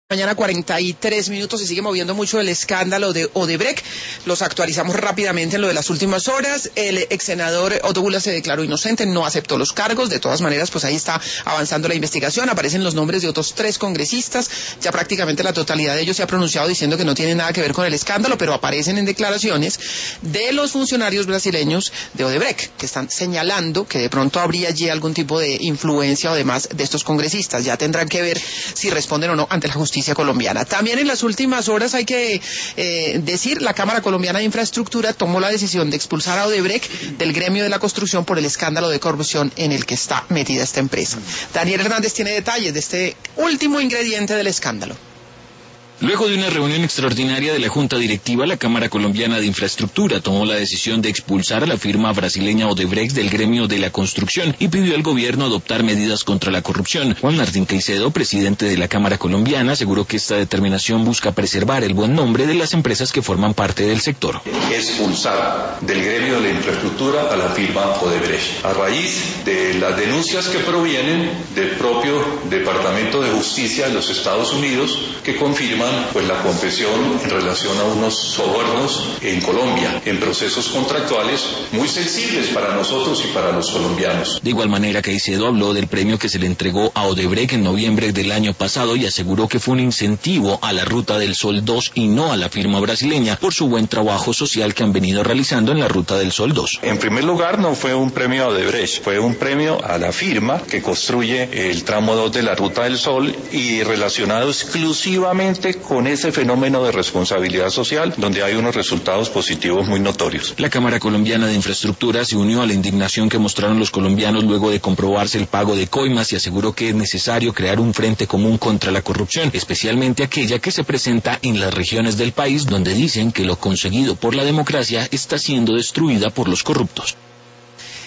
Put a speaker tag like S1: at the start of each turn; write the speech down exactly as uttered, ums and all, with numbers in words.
S1: Mañana cuarenta y tres minutos, se sigue moviendo mucho el escándalo de Odebrecht. Los actualizamos rápidamente en lo de las últimas horas. El ex senador Otto Bula se declaró inocente, no aceptó los cargos. De todas maneras, pues ahí está avanzando la investigación. Aparecen los nombres de otros tres congresistas. Ya prácticamente la totalidad de ellos se ha pronunciado diciendo que no tienen nada que ver con el escándalo, pero aparecen en declaraciones de los funcionarios brasileños de Odebrecht, que están señalando que de pronto habría allí algún tipo de influencia o demás de estos congresistas. Ya tendrán que ver si responden o no ante la justicia colombiana. También en las últimas horas hay que eh, decir, la Cámara Colombiana de Infraestructura tomó la decisión de expulsar a Odebrecht del gremio de la construcción por el escándalo de corrupción en el que está metida esta empresa. Daniel Hernández tiene detalles de este último ingrediente del escándalo.
S2: Luego de una reunión extraordinaria de la Junta Directiva, la Cámara Colombiana de Infraestructura tomó la decisión de expulsar a la firma brasileña Odebrecht del gremio de la construcción y pidió al gobierno adoptar medidas contra la corrupción. Juan Martín Caicedo, presidente de la Cámara Colombiana, aseguró que esta determinación busca preservar el buen nombre de las empresas que forman parte del sector.
S3: Expulsar del gremio de la infraestructura a la firma Odebrecht, a raíz de las denuncias que provienen del propio Departamento de Justicia de los Estados Unidos, que confirman pues la confesión en relación a unos sobornos en Colombia, en procesos contractuales muy sensibles para nosotros y para los colombianos.
S2: De igual manera, Caicedo habló del premio que se le entregó a Odebrecht en noviembre del año pasado y aseguró que fue un incentivo a la Ruta del Sol dos y no a la firma brasileña por su buen trabajo social que han venido realizando en la Ruta del Sol dos.
S3: En primer lugar, no fue un premio a Odebrecht, fue un premio a la firma que construye el tramo dos de la Ruta del Sol y relacionado exclusivamente con ese fenómeno de responsabilidad social donde hay unos resultados positivos muy notorios.
S2: La Cámara Colombiana de Infraestructura se unió a la indignación que mostraron los colombianos luego de comprobarse el pago de coimas y aseguró que es necesario crear un frente común contra la corrupción, especialmente aquella que se presenta en las regiones del país donde dicen que lo conseguido por la democracia está siendo destruida por los corruptos.